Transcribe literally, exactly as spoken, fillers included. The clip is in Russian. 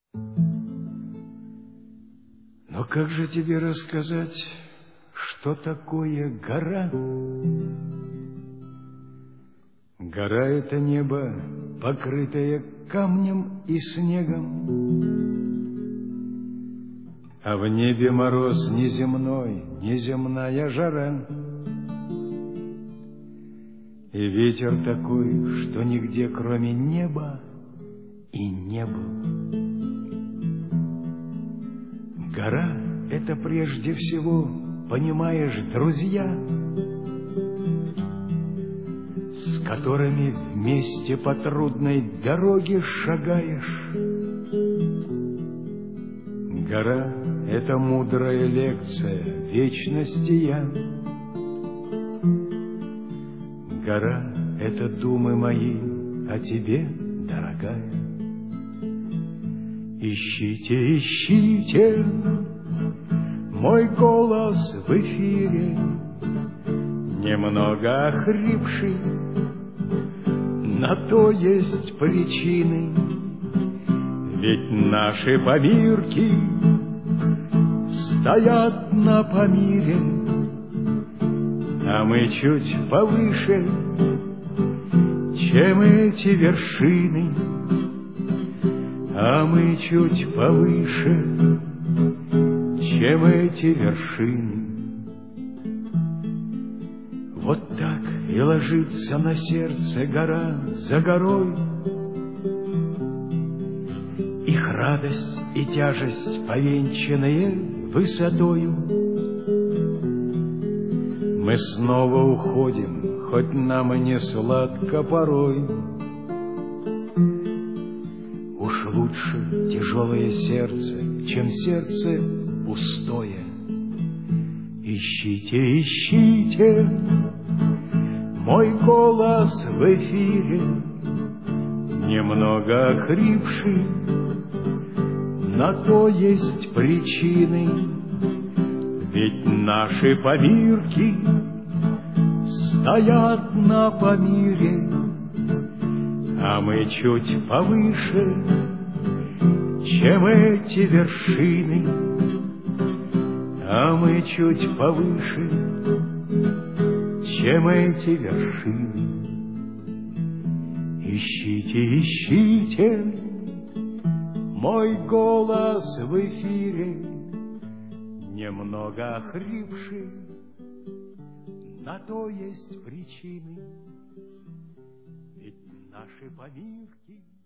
Но как же тебе рассказать, что такое гора? Гора — это небо, покрытое камнем и снегом, а в небе мороз неземной, неземная жара. И ветер такой, что нигде, кроме неба, и не был. Гора — это прежде всего, понимаешь, друзья, с которыми вместе по трудной дороге шагаешь. Гора — это мудрая лекция вечности я. Гора — это думы мои о тебе, дорогая. Ищите, ищите мой голос в эфире, немного охрипший, на то есть причины. Ведь наши помирки стоят на Памире, а мы чуть повыше, чем эти вершины. А мы чуть повыше, чем эти вершины. Вот так и ложится на сердце гора за горой. Их радость и тяжесть, повенчанные высотою. Мы снова уходим, хоть нам и не сладко порой. Уж лучше тяжелое сердце, чем сердце пустое. Ищите, ищите мой голос в эфире, немного охрипший, на то есть причины. Ведь наши помирки стоят на Памире, а мы чуть повыше, чем эти вершины. А мы чуть повыше, чем эти вершины. Ищите, ищите мой голос в эфире, немного охрипший, на то есть причины. Ведь наши помирки